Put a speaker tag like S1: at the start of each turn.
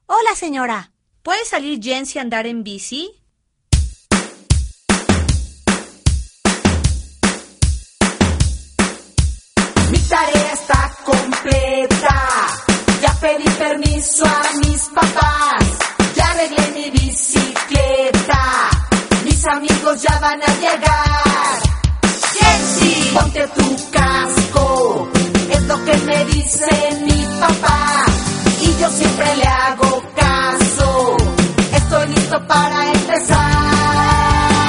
S1: Hola, señora. ¿Puede salir Jensi a andar en bici?
S2: Mi tarea está completa. Ya pedí permiso a mis papás. Ya arreglé mi bicicleta. Mis amigos ya van a llegar. Jensi, ponte tu casco. Es lo que me dice mi papá.